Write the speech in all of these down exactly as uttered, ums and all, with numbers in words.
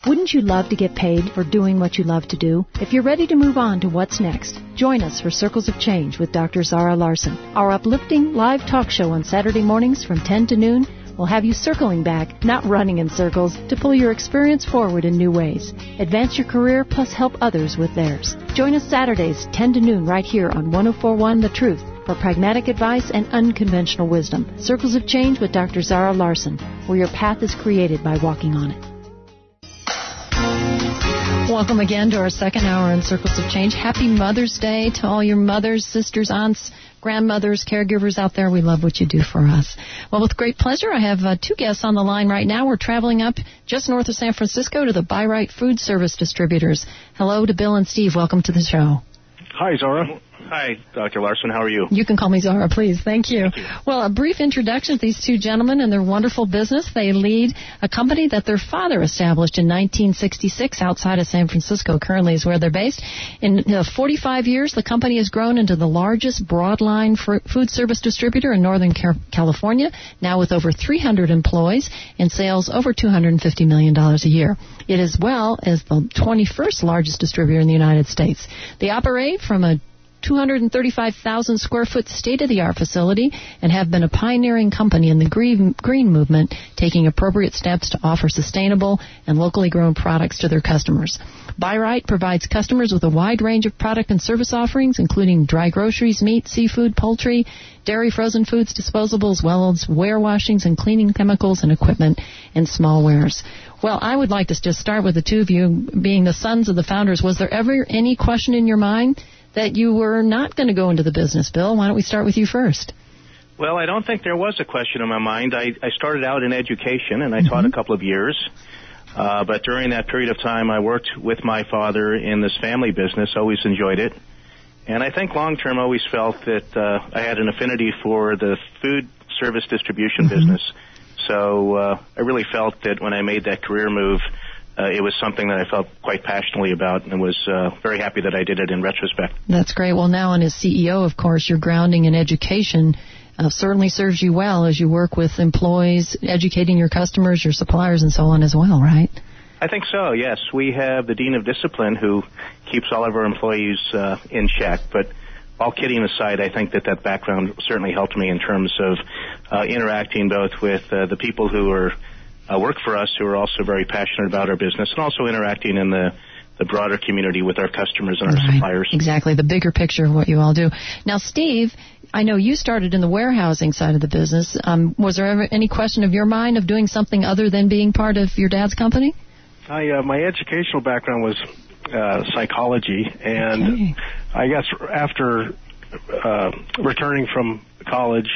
Wouldn't you love to get paid for doing what you love to do? If you're ready to move on to what's next, join us for Circles of Change with Doctor Zara Larson. Our uplifting live talk show on Saturday mornings from ten to noon will have you circling back, not running in circles, to pull your experience forward in new ways. Advance your career plus help others with theirs. Join us Saturdays, ten to noon, right here on one oh four point one The Truth for pragmatic advice and unconventional wisdom. Circles of Change with Doctor Zara Larson, where your path is created by walking on it. Welcome again to our second hour in Circles of Change. Happy Mother's Day to all your mothers, sisters, aunts, grandmothers, caregivers out there. We love what you do for us. Well, with great pleasure, I have uh, two guests on the line right now. We're traveling up just north of San Francisco to the Bi-Rite Food Service Distributors. Hello to Bill and Steve. Welcome to the show. Hi, Zara. Hi, Doctor Larson. How are you? You can call me Zara, please. Thank you. Thank you. Well, a brief introduction to these two gentlemen and their wonderful business. They lead a company that their father established in nineteen sixty-six outside of San Francisco. Currently is where they're based. In uh, forty-five years, the company has grown into the largest broadline fr- food service distributor in Northern California, now with over three hundred employees and sales over two hundred fifty million dollars a year. It as well as the twenty-first largest distributor in the United States. They operate from a two hundred thirty-five thousand square foot state-of-the-art facility and have been a pioneering company in the green, green movement, taking appropriate steps to offer sustainable and locally grown products to their customers. Bi-Rite provides customers with a wide range of product and service offerings, including dry groceries, meat, seafood, poultry, dairy, frozen foods, disposable, as well as warewashings and cleaning chemicals and equipment and small wares. Well, I would like to just start with the two of you, being the sons of the founders. Was there ever any question in your mind that you were not going to go into the business? Bill, why don't we start with you first? Well, I don't think there was a question in my mind. I, I started out in education, and I mm-hmm. taught a couple of years. Uh, but during that period of time, I worked with my father in this family business, always enjoyed it. And I think long-term always felt that uh, I had an affinity for the food service distribution mm-hmm. business. So uh, I really felt that when I made that career move, Uh, it was something that I felt quite passionately about, and was uh, very happy that I did it in retrospect. That's great. Well, now, and as C E O, of course, your grounding in education uh, certainly serves you well as you work with employees, educating your customers, your suppliers, and so on as well, right? I think so, yes. We have the Dean of Discipline who keeps all of our employees uh, in check, but all kidding aside, I think that that background certainly helped me in terms of uh, interacting both with uh, the people who are Uh, work for us, who are also very passionate about our business, and also interacting in the, the broader community with our customers and our right. suppliers. Exactly, the bigger picture of what you all do. Now, Steve, I know you started in the warehousing side of the business. Um, was there ever any question of your mind of doing something other than being part of your dad's company? I, uh, my educational background was uh, psychology, and okay. I guess after uh, returning from college,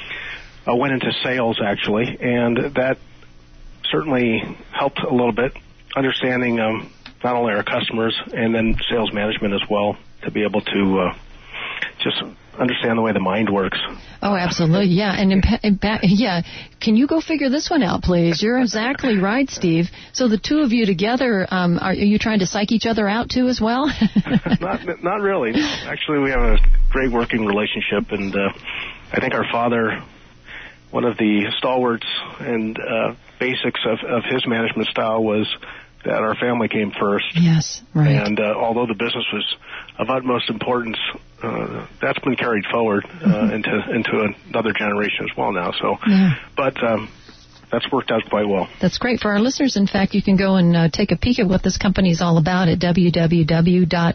I went into sales, actually, and that certainly helped a little bit, understanding um, not only our customers and then sales management as well, to be able to uh, just understand the way the mind works. Oh, absolutely, yeah. And in, in, yeah, can you go figure this one out, please? You're exactly right, Steve. So the two of you together, um, are, are you trying to psych each other out too as well? not, not really. No. Actually, we have a great working relationship, and uh, I think our father, one of the stalwarts and uh, basics of, of his management style was that our family came first. Yes, right. And uh, although the business was of utmost importance, uh, that's been carried forward uh, mm-hmm. into into another generation as well now. So, yeah. But um, that's worked out quite well. That's great. For our listeners, in fact, you can go and uh, take a peek at what this company is all about at w w w dot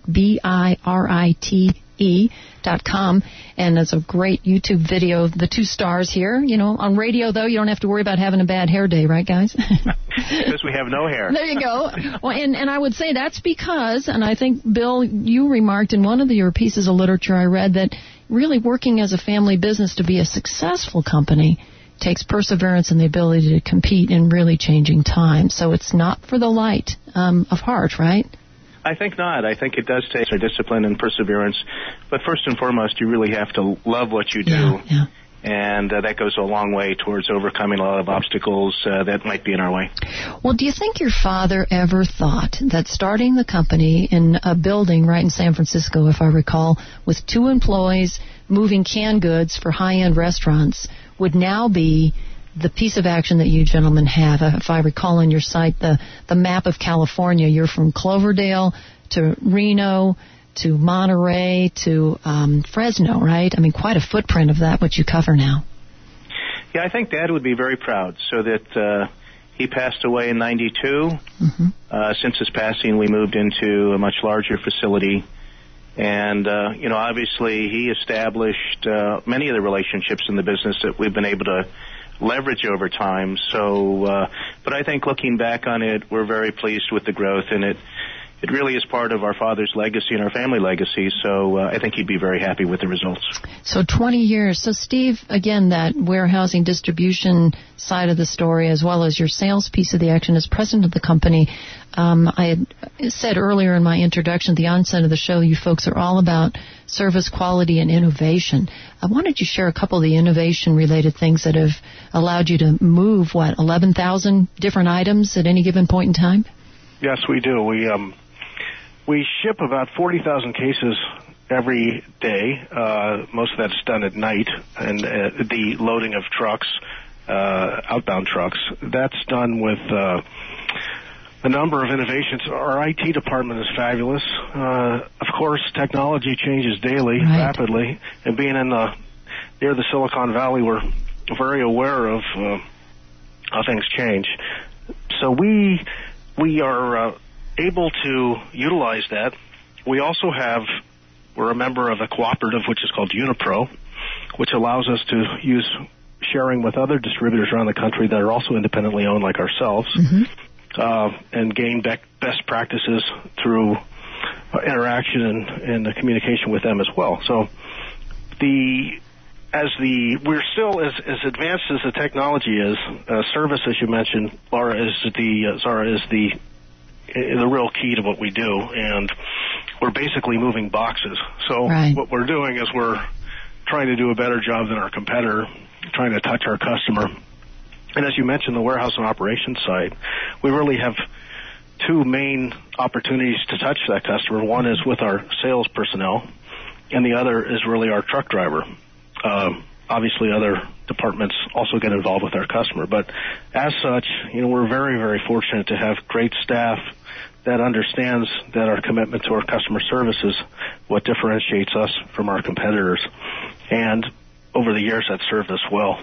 birite dot com, and there's a great YouTube video of the two stars here. You know, on radio, though, you don't have to worry about having a bad hair day, right, guys? Because we have no hair. There you go. Well, and, and I would say that's because, and I think, Bill, you remarked in one of the, your pieces of literature I read, that really working as a family business to be a successful company takes perseverance and the ability to compete in really changing times. So it's not for the light um, of heart, right? I think not. I think it does take our discipline and perseverance. But first and foremost, you really have to love what you do. Yeah, yeah. And uh, that goes a long way towards overcoming a lot of obstacles uh, that might be in our way. Well, do you think your father ever thought that starting the company in a building right in San Francisco, if I recall, with two employees moving canned goods for high-end restaurants would now be the piece of action that you gentlemen have. Uh, if I recall on your site, the, the map of California, you're from Cloverdale to Reno to Monterey to um, Fresno, right? I mean, quite a footprint of that, what you cover now. Yeah, I think Dad would be very proud. So that uh, he passed away in ninety-two. Mm-hmm. Uh, since his passing, we moved into a much larger facility. And, uh, you know, obviously he established uh, many of the relationships in the business that we've been able to leverage over time. So, uh, but I think looking back on it, we're very pleased with the growth, and it it really is part of our father's legacy and our family legacy. So uh, I think he'd be very happy with the results. So twenty years. So, Steve, again, that warehousing distribution side of the story, as well as your sales piece of the action as president of the company, um, I had said earlier in my introduction at the onset of the show, you folks are all about service quality and innovation. I wanted you to share a couple of the innovation-related things that have allowed you to move, what, eleven thousand different items at any given point in time? Yes, we do. We um, we ship about forty thousand cases every day. Uh, most of that's done at night, and uh, the loading of trucks, uh, outbound trucks, that's done with uh, a number of innovations. Our I T department is fabulous. Uh, of course, technology changes daily, right. rapidly, and being in the near the Silicon Valley, we're very aware of uh, how things change. So we we are uh, able to utilize that. We also have, we're a member of a cooperative which is called Unipro, which allows us to use sharing with other distributors around the country that are also independently owned like ourselves, mm-hmm. uh, and gain be- best practices through uh, interaction and, and the communication with them as well. So the as the we're still as, as advanced as the technology is, uh, service, as you mentioned, Laura, is the uh, Zara is the the real key to what we do, and we're basically moving boxes. So right. what we're doing is we're trying to do a better job than our competitor, trying to touch our customer. And as you mentioned, the warehouse and operations side, we really have two main opportunities to touch that customer. One is with our sales personnel, and the other is really our truck driver. Um, obviously, other departments also get involved with our customer. But as such, you know, we're very, very fortunate to have great staff that understands that our commitment to our customer service is what differentiates us from our competitors. And over the years, that's served us well.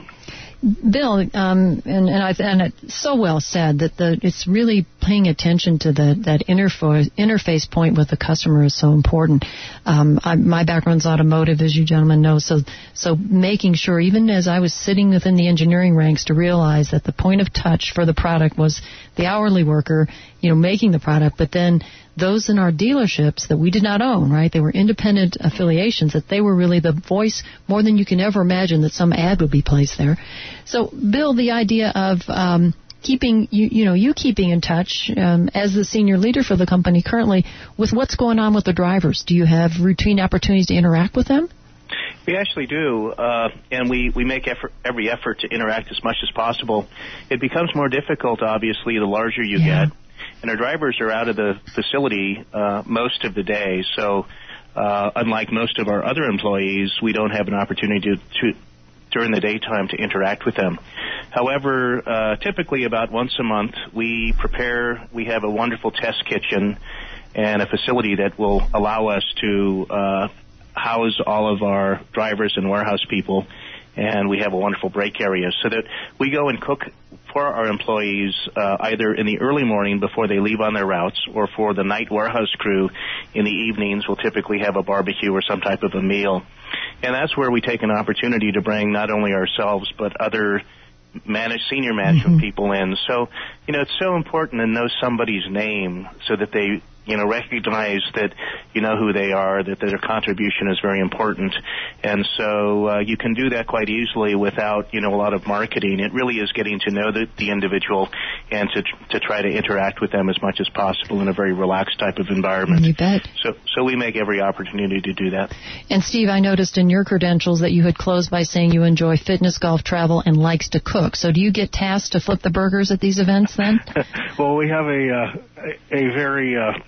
Bill, um, and, and, I, and it's so well said that the, it's really paying attention to the, that interface, interface point with the customer is so important. Um, I, my background's automotive, as you gentlemen know, so so making sure, even as I was sitting within the engineering ranks, to realize that the point of touch for the product was the hourly worker, you know, making the product, but then those in our dealerships that we did not own, right? They were independent affiliations, that they were really the voice more than you can ever imagine that some ad would be placed there. So, Bill, the idea of um, keeping, you, you know, you keeping in touch um, as the senior leader for the company currently with what's going on with the drivers. Do you have routine opportunities to interact with them? We actually do, uh, and we, we make effort, every effort to interact as much as possible. It becomes more difficult, obviously, the larger you yeah. get. And our drivers are out of the facility uh, most of the day, so uh, unlike most of our other employees, we don't have an opportunity to, to during the daytime to interact with them. However, uh, typically about once a month, we prepare, we have a wonderful test kitchen and a facility that will allow us to uh, house all of our drivers and warehouse people, and we have a wonderful break area so that we go and cook for our employees uh, either in the early morning before they leave on their routes, or for the night warehouse crew in the evenings. We'll typically have a barbecue or some type of a meal. And that's where we take an opportunity to bring not only ourselves but other managed, senior management mm-hmm. people in. So, you know, it's so important to know somebody's name so that they, you know, recognize that you know who they are, that their contribution is very important. And so uh, you can do that quite easily without, you know, a lot of marketing. It really is getting to know the, the individual and to to try to interact with them as much as possible in a very relaxed type of environment. You bet. So, so we make every opportunity to do that. And Steve, I noticed in your credentials that you had closed by saying you enjoy fitness, golf, travel, and likes to cook. So do you get tasked to flip the burgers at these events then? Well, we have a uh, a, a very uh,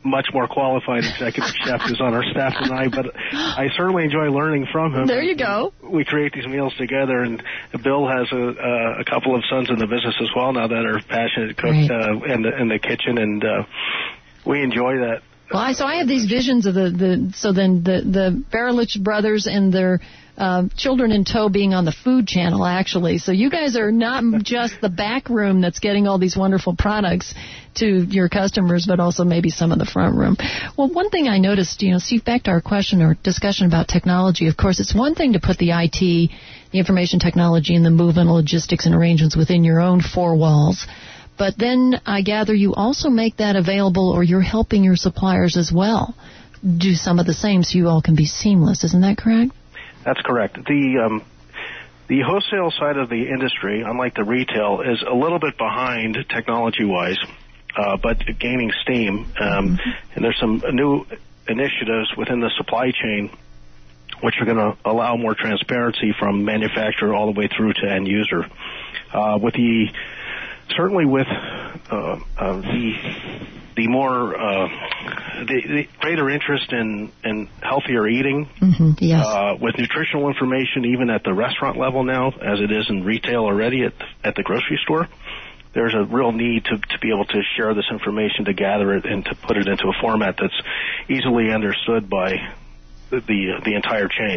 much more qualified executive chef who's on our staff than I, but I certainly enjoy learning from him. There you go. We create these meals together, and Bill has a, uh, a couple of sons in the business as well now that are passionate cook right. uh, in the in the kitchen, and uh, we enjoy that. Well, I, so I have these visions of the, the so then the the Barelich brothers and their uh, children in tow being on the Food Channel, actually. So you guys are not just the back room that's getting all these wonderful products to your customers, but also maybe some of the front room. Well, one thing I noticed, you know, Steve, back to our question or discussion about technology, of course, it's one thing to put the I T, the information technology, and the movement, logistics, and arrangements within your own four walls. But then I gather you also make that available, or you're helping your suppliers as well do some of the same so you all can be seamless. Isn't that correct? That's correct. The um, the wholesale side of the industry, unlike the retail, is a little bit behind technology-wise, uh, but gaining steam. Um, mm-hmm. And there's some new initiatives within the supply chain which are going to allow more transparency from manufacturer all the way through to end user. Uh, with the Certainly with uh, uh, the the more uh, the, the greater interest in, in healthier eating, mm-hmm, yes. uh, with nutritional information even at the restaurant level now, as it is in retail already at at the grocery store, there's a real need to, to be able to share this information, to gather it, and to put it into a format that's easily understood by the the, the entire chain.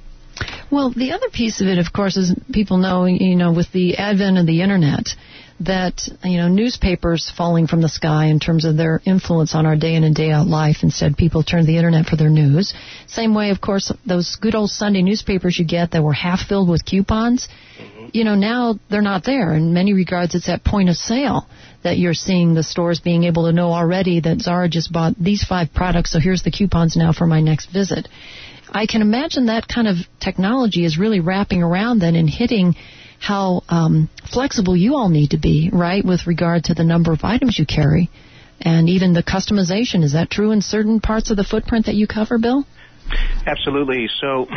Well, the other piece of it, of course, is people know, you know, with the advent of the Internet, that, you know, newspapers falling from the sky in terms of their influence on our day in and day out life. Instead, people turn to the Internet for their news. Same way, of course, those good old Sunday newspapers you get that were half filled with coupons, mm-hmm. you know, now they're not there. In many regards, it's at point of sale that you're seeing the stores being able to know already that Zara just bought these five products, so here's the coupons now for my next visit. I can imagine that kind of technology is really wrapping around then and hitting how um, flexible you all need to be, right, with regard to the number of items you carry and even the customization. Is that true in certain parts of the footprint that you cover, Bill? Absolutely. So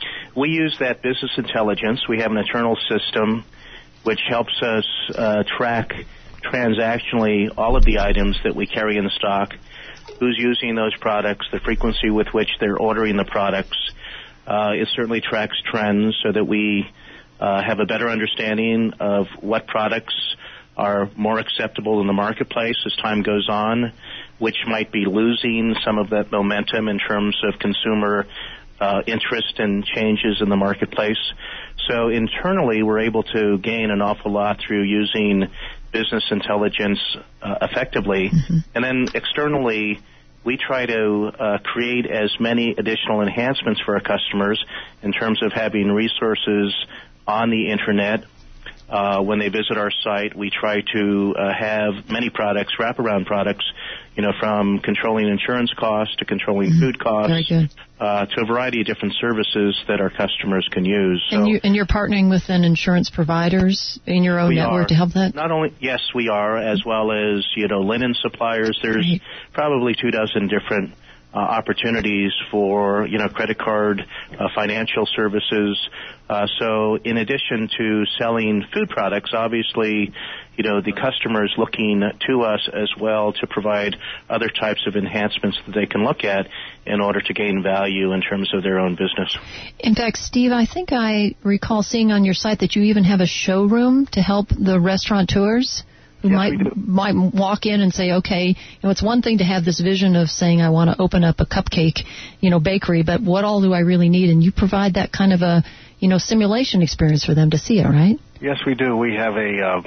we use that business intelligence. We have an internal system which helps us uh, track transactionally all of the items that we carry in stock, who's using those products, the frequency with which they're ordering the products. Uh, it certainly tracks trends so that we uh, have a better understanding of what products are more acceptable in the marketplace as time goes on, which might be losing some of that momentum in terms of consumer uh, interest and changes in the marketplace. So internally, we're able to gain an awful lot through using business intelligence uh, effectively. Mm-hmm. And then externally, we try to uh, create as many additional enhancements for our customers in terms of having resources on the Internet. Uh, when they visit our site, we try to uh, have many products, wraparound products, you know, from controlling insurance costs to controlling mm-hmm. food costs, uh, to a variety of different services that our customers can use. And, so, you, and you're partnering with then insurance providers in your own network are. to help that? Not only, yes, we are, as well as, you know, linen suppliers. There's right. probably two dozen different Uh, opportunities for, you know, credit card, uh, financial services. Uh, so in addition to selling food products, obviously, you know, the customer is looking to us as well to provide other types of enhancements that they can look at in order to gain value in terms of their own business. In fact, Steve, I think I recall seeing on your site that you even have a showroom to help the restaurateurs who yes, might might walk in and say, okay, you know, it's one thing to have this vision of saying I want to open up a cupcake, you know, bakery, but what all do I really need? And you provide that kind of a, you know, simulation experience for them to see it, right? Yes, we do. We have a uh,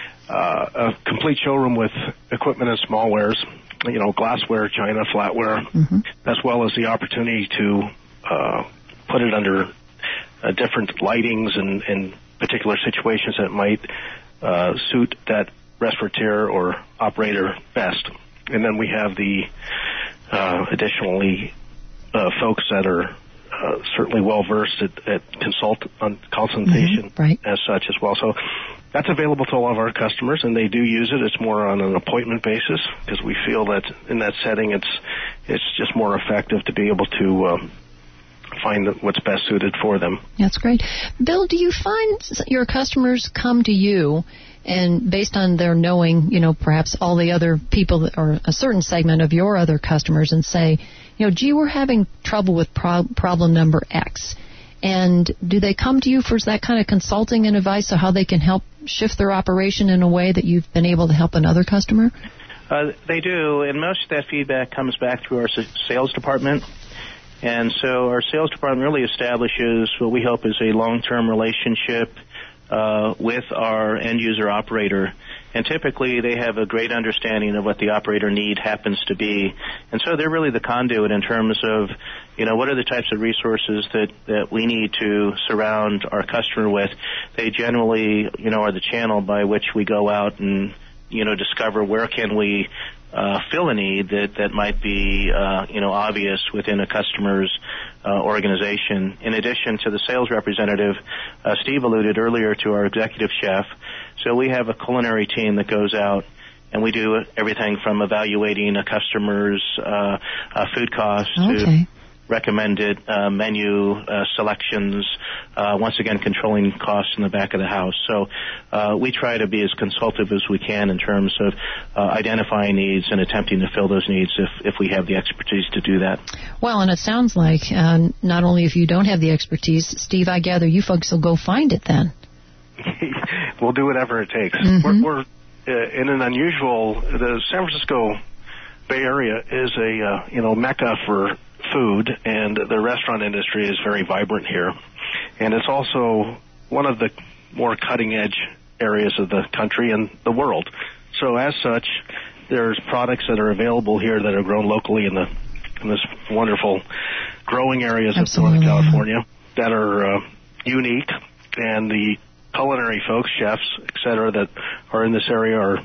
uh, a complete showroom with equipment and smallwares, you know, glassware, china, flatware, mm-hmm. as well as the opportunity to uh, put it under uh, different lightings and, and particular situations that might uh, suit that restaurateur or operator best. And then we have the uh, additionally uh, folks that are uh, certainly well versed at, at consult on consultation mm-hmm, right. as such as well. So that's available to all of our customers, and they do use it. It's more on an appointment basis because we feel that in that setting, it's it's just more effective to be able to um, find what's best suited for them. That's great. Bill, do you find your customers come to you and based on their knowing, you know, perhaps all the other people that, or a certain segment of your other customers and say, you know, gee, we're having trouble with pro- problem number X. And do they come to you for that kind of consulting and advice on how they can help shift their operation in a way that you've been able to help another customer? Uh, they do, and most of that feedback comes back through our sales department. And so our sales department really establishes what we hope is a long-term relationship uh, with our end-user operator. And typically they have a great understanding of what the operator need happens to be. And so they're really the conduit in terms of, you know, what are the types of resources that, that we need to surround our customer with. They generally, you know, are the channel by which we go out and, you know, discover where can we uh, fill a need that, that might be, uh, you know, obvious within a customer's uh, organization. In addition to the sales representative, uh, Steve alluded earlier to our executive chef. So we have a culinary team that goes out and we do everything from evaluating a customer's uh, uh, food costs okay. to recommended uh, menu uh, selections, uh, once again controlling costs in the back of the house. So uh, we try to be as consultative as we can in terms of uh, identifying needs and attempting to fill those needs if, if we have the expertise to do that. Well, and it sounds like uh, not only if you don't have the expertise, Steve, I gather you folks will go find it then. We'll do whatever it takes. Mm-hmm. We're, we're uh, in an unusual, the San Francisco Bay Area is a, uh, you know, mecca for food, and the restaurant industry is very vibrant here. And it's also one of the more cutting-edge areas of the country and the world. So as such, there's products that are available here that are grown locally in the in this wonderful growing areas Absolutely. of Northern California that are uh, unique, and the culinary folks, chefs, et cetera, that are in this area are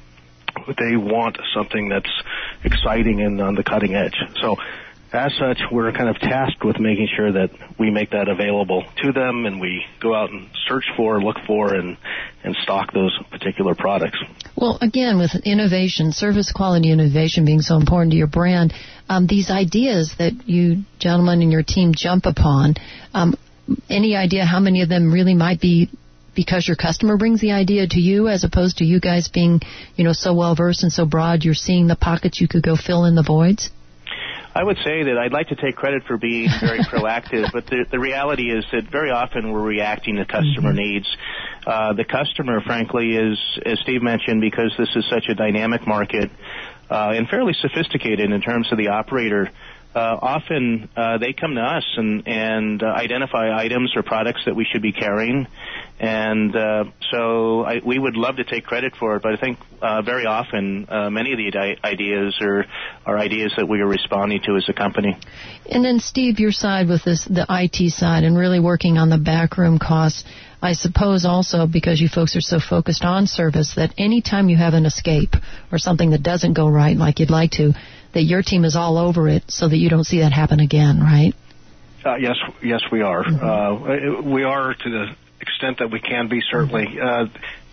they want something that's exciting and on the cutting edge. So as such, we're kind of tasked with making sure that we make that available to them, and we go out and search for, look for, and, and stock those particular products. Well, again, with innovation, service quality innovation being so important to your brand, um, these ideas that you gentlemen and your team jump upon, um, any idea how many of them really might be because your customer brings the idea to you as opposed to you guys being, you know, so well-versed and so broad, you're seeing the pockets you could go fill in the voids? I would say that I'd like to take credit for being very proactive, but the, the reality is that very often we're reacting to customer mm-hmm. needs. Uh, the customer, frankly, is, as Steve mentioned, because this is such a dynamic market uh, and fairly sophisticated in terms of the operator, uh, often uh, they come to us and, and uh, identify items or products that we should be carrying. And uh, so I, we would love to take credit for it, but I think uh, very often uh, many of the di- ideas are, are ideas that we are responding to as a company. And then, Steve, your side with this, the I T side and really working on the backroom costs, I suppose also because you folks are so focused on service that any time you have an escape or something that doesn't go right like you'd like to, that your team is all over it so that you don't see that happen again, right? Uh, yes, yes, we are. Mm-hmm. Uh, we are to the extent that we can be, certainly. Uh,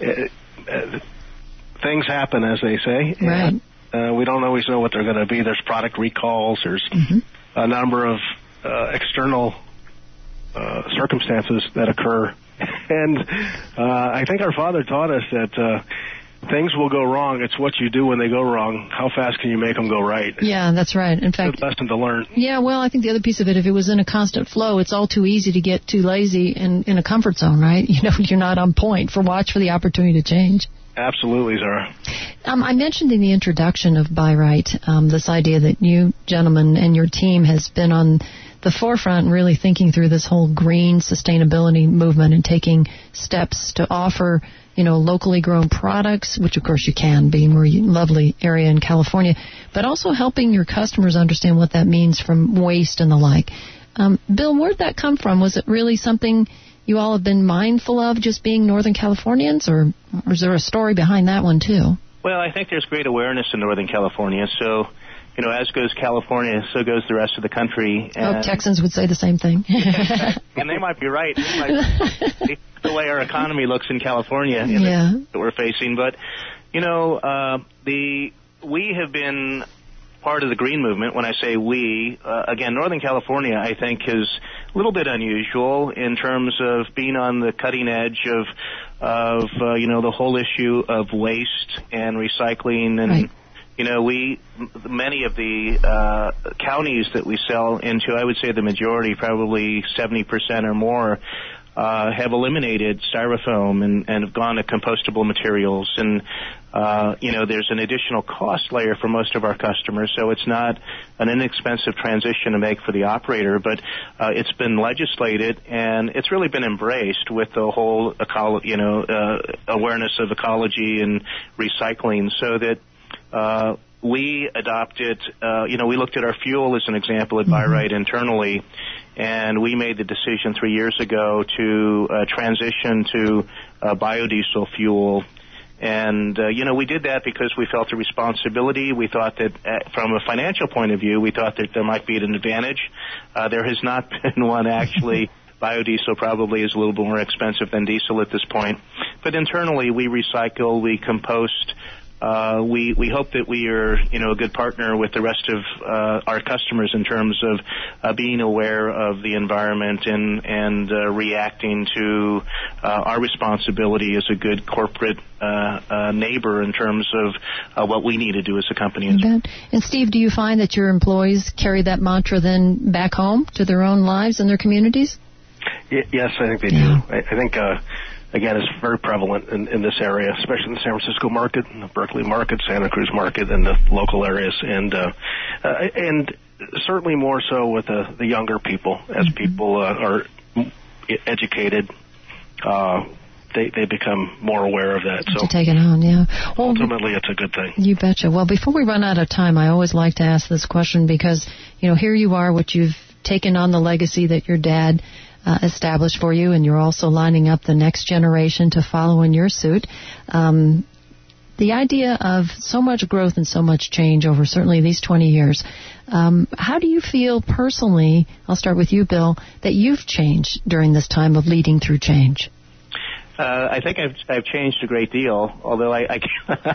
uh, things happen, as they say. Right. And, uh, we don't always know what they're going to be. There's product recalls. There's mm-hmm. a number of uh, external uh, circumstances that occur. And uh, I think our father taught us that uh, things will go wrong. It's what you do when they go wrong. How fast can you make them go right? Yeah, that's right. In fact, good lesson to learn. Yeah, well, I think the other piece of it, if it was in a constant flow, it's all too easy to get too lazy and in a comfort zone, right? You know, you're not on point. For watch for the opportunity to change. Absolutely, Zara. Um, I mentioned in the introduction of Buy Right um, this idea that you gentlemen and your team has been on the forefront and really thinking through this whole green sustainability movement and taking steps to offer, you know, locally grown products, which of course you can, being a lovely area in California, but also helping your customers understand what that means from waste and the like. Um, Bill, where'd that come from? Was it really something you all have been mindful of, just being Northern Californians, or, or is there a story behind that one too? Well, I think there's great awareness in Northern California, so you know, as goes California, so goes the rest of the country. And oh, Texans would say the same thing. And they might be right. They might be the way our economy looks in California in yeah. the, that we're facing. But, you know, uh, the we have been part of the green movement. When I say we, uh, again, Northern California, I think, has little bit unusual in terms of being on the cutting edge of, of uh, you know, the whole issue of waste and recycling. And, right. you know, we, many of the uh, counties that we sell into, I would say the majority, probably seventy percent or more, Uh, have eliminated styrofoam and, and have gone to compostable materials. And, uh, you know, there's an additional cost layer for most of our customers, so it's not an inexpensive transition to make for the operator, but uh, it's been legislated, and it's really been embraced with the whole, eco- you know, uh, awareness of ecology and recycling, so that uh, we adopted, uh, you know, we looked at our fuel as an example at mm-hmm. Bi-Rite internally, and we made the decision three years ago to uh, transition to uh, biodiesel fuel. And, uh, you know, we did that because we felt a responsibility. We thought that uh, from a financial point of view, we thought that there might be an advantage. Uh, there has not been one, actually. Biodiesel probably is a little bit more expensive than diesel at this point. But internally, we recycle, we compost. Uh, we, we hope that we are, you know, a good partner with the rest of uh, our customers in terms of uh, being aware of the environment and, and uh, reacting to uh, our responsibility as a good corporate uh, uh, neighbor in terms of uh, what we need to do as a company. And Steve, do you find that your employees carry that mantra then back home to their own lives and their communities? Y- yes, I think they yeah. do. I, I think... Uh, Again, it's very prevalent in, in this area, especially in the San Francisco market, the Berkeley market, Santa Cruz market, and the local areas, and uh, uh, and certainly more so with the, the younger people. As mm-hmm. people uh, are educated, uh, they they become more aware of that. So to take it on, yeah. Well, ultimately, it's a good thing. You betcha. Well, before we run out of time, I always like to ask this question because you know here you are, what you've taken on the legacy that your dad Uh, established for you, and you're also lining up the next generation to follow in your suit. Um, the idea of so much growth and so much change over certainly these twenty years, um, how do you feel personally, I'll start with you, Bill, that you've changed during this time of leading through change? Uh, I think I've, I've changed a great deal, although I, I,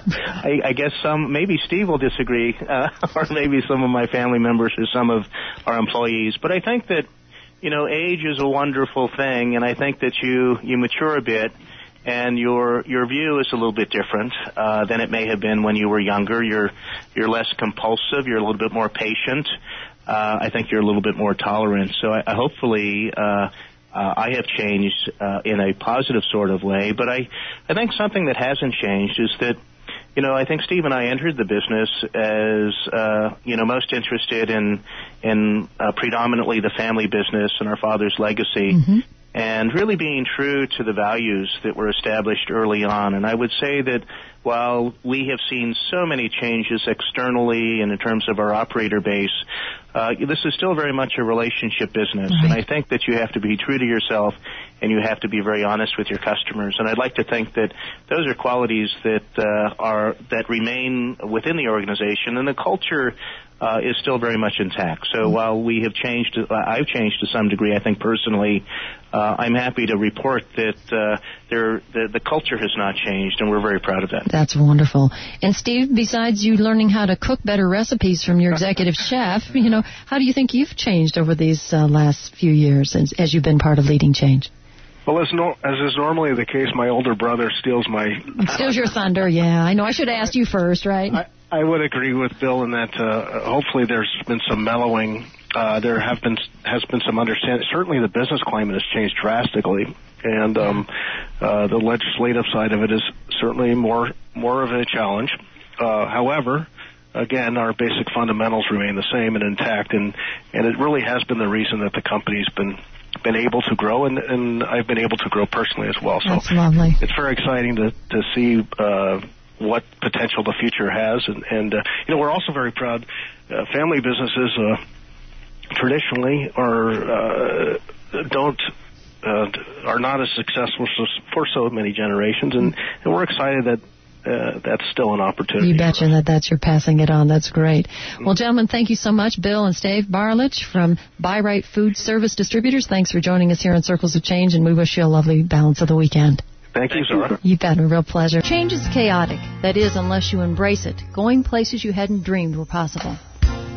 I, I guess some, maybe Steve will disagree, uh, or maybe some of my family members or some of our employees, but I think that you know, age is a wonderful thing, and I think that you, you mature a bit, and your your view is a little bit different uh, than it may have been when you were younger. You're you're less compulsive. You're a little bit more patient. Uh, I think you're a little bit more tolerant. So I, I hopefully uh, uh, I have changed uh, in a positive sort of way. But I, I think something that hasn't changed is that, you know, I think Steve and I entered the business as, uh, you know, most interested in in uh, predominantly the family business and our father's legacy, mm-hmm. and really being true to the values that were established early on. And I would say that while we have seen so many changes externally and in terms of our operator base, uh, this is still very much a relationship business. Right. And I think that you have to be true to yourself, and you have to be very honest with your customers. And I'd like to think that those are qualities that uh, are that remain within the organization, and the culture uh, is still very much intact. So mm-hmm. while we have changed, uh, I've changed to some degree, I think personally, uh, I'm happy to report that uh, there, the, the culture has not changed, and we're very proud of that. That's wonderful. And Steve, besides you learning how to cook better recipes from your executive chef, you know, how do you think you've changed over these uh, last few years as, as you've been part of leading change? Well, as, no, as is normally the case, my older brother steals my... Steals your thunder, yeah. I know. I should have asked you first, right? I, I would agree with Bill in that uh, hopefully there's been some mellowing. Uh, there have been has been some understanding. Certainly the business climate has changed drastically, and um, uh, the legislative side of it is certainly more more of a challenge. Uh, however, again, our basic fundamentals remain the same and intact, and, and it really has been the reason that the company's been been able to grow, and, and I've been able to grow personally as well. So that's lovely. It's very exciting to, to see uh, what potential the future has. And, and uh, you know, we're also very proud. Uh, family businesses uh, traditionally are uh, don't uh, are not as successful for so many generations, and, and we're excited that Uh, that's still an opportunity. You betcha that that's you're passing it on. That's great. Mm-hmm. Well, gentlemen, thank you so much. Bill and Steve Barlich from Bi-Rite Food Service Distributors. Thanks for joining us here on Circles of Change, and we wish you a lovely balance of the weekend. Thank you, Zara. You bet. A real pleasure. Change is chaotic. That is, unless you embrace it. Going places you hadn't dreamed were possible.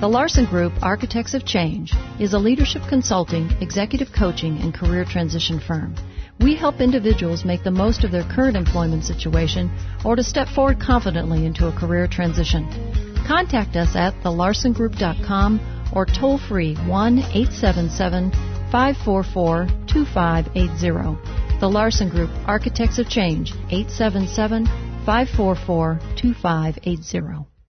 The Larson Group, Architects of Change, is a leadership consulting, executive coaching, and career transition firm. We help individuals make the most of their current employment situation or to step forward confidently into a career transition. Contact us at the larson group dot com or toll free one eight seven seven, five four four, two five eight zero. The Larson Group, Architects of Change, eight seven seven, five four four, two five eight zero.